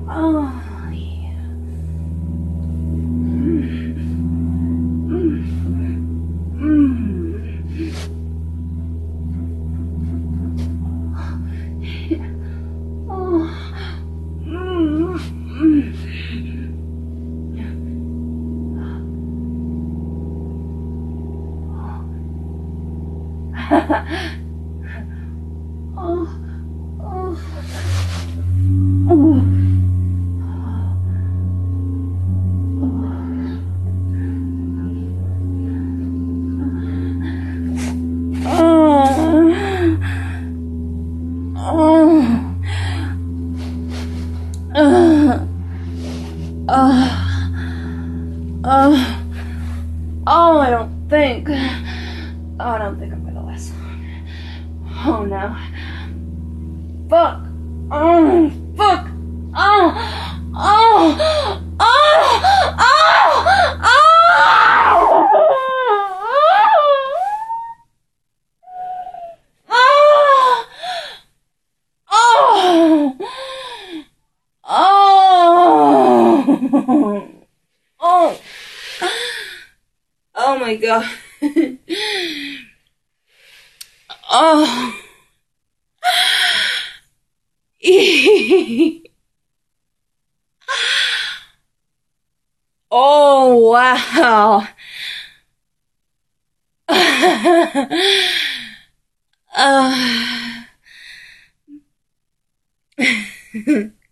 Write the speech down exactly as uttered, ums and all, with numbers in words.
Oh, yeah. Mm. Mm. Mm. Oh. Mm. Oh. Oh. Oh. Uh, oh, I don't think. Oh, I don't think I'm gonna last long. Oh no. Fuck. Oh, fuck. Oh, oh, oh, oh, oh. Oh, oh, oh, oh my God. Oh. Oh, wow. uh.